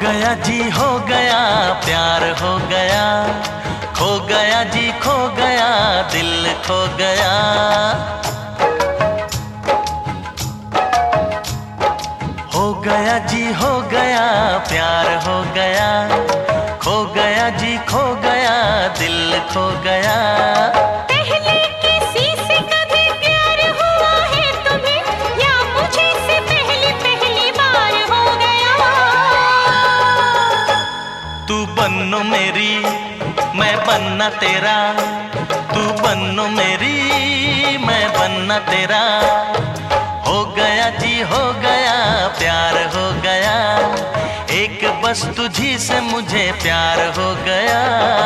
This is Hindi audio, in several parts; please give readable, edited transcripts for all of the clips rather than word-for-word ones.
गया जी हो गया, प्यार हो गया, खो गया जी खो गया, दिल खो गया। हो गया जी हो गया, प्यार हो गया, खो गया जी खो गया, दिल खो गया। पहले किसी से कभी प्यार हुआ है तुम्हें, या मुझे से पहली बार हो गया? तू बनो मेरी, मैं बनना तेरा, तू बनो मेरी, मैं बनना तेरा। हो गया जी हो गया, प्यार हो गया, एक बस तुझी से मुझे प्यार हो गया।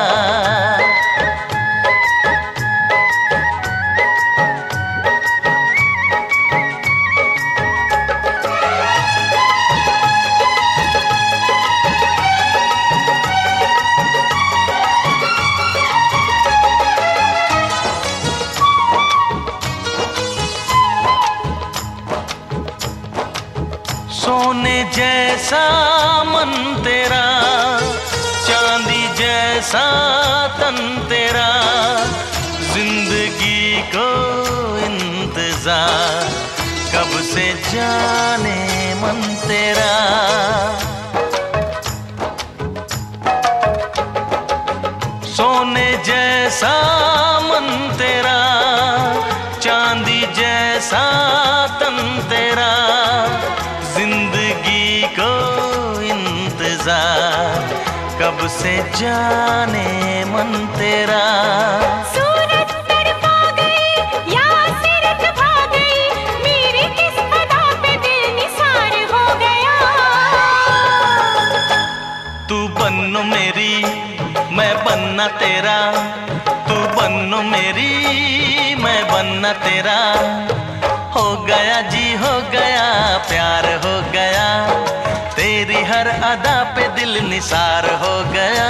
सोने जैसा मन तेरा, चांदी जैसा तन तेरा, जिंदगी को इंतजार कब से जाने मन तेरा। सोने जैसा मन तेरा, चांदी जैसा तन तेरा, जिंदगी को इंतजार कब से जाने मन तेरा। सूरत तड़पा गई या सीरत भा गई, मेरी किस अदा पे दिल निसार हो गया। तू बनो मेरी, मैं बनना तेरा, तू बनो मेरी, मैं बनना तेरा। हो गया जी हो गया, प्यार हो गया, तेरी हर अदा पे दिल निसार हो गया।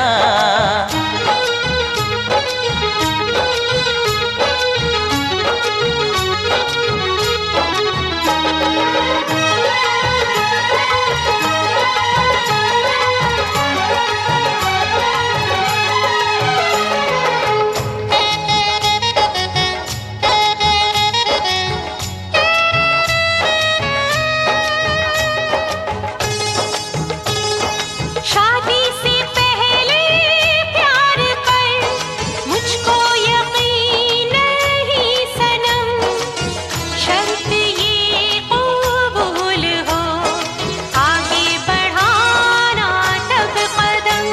शादी से पहले प्यार पर मुझको यकीन नहीं सनम, शर्त ये कबूल हो आगे बढ़ाना तब कदम।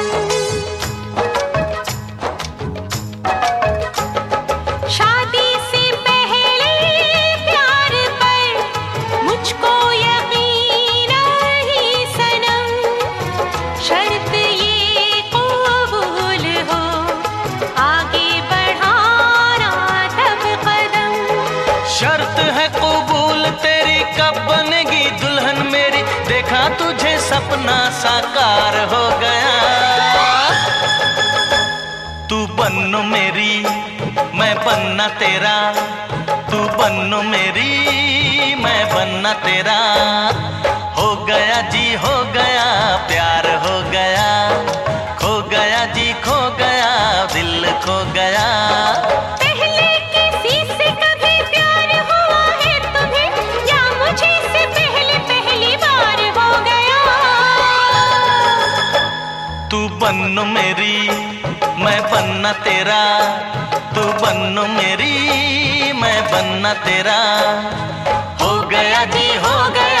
शादी से पहले प्यार पर मुझको यकीन नहीं सनम, शर्त ये कबूल हो आगे बढ़ाना तब कदम। शर्त है कबूल तेरी, कब बनेगी दुल्हन मेरी, देखा तुझे सपना साकार हो गया। तू बनो मेरी, मैं बनना तेरा, तू बनो मेरी, मैं बनना तेरा। हो गया जी हो गया, प्यार हो गया, खो गया जी खो गया, दिल खो गया। पहले किसी से कभी प्यार हुआ है तुम्हें, या मुझे से पहली बार हो गया? तू बनो मेरी, मैं बनना तेरा, तू बनो मेरी, मैं बनना तेरा। हो गया जी हो गया।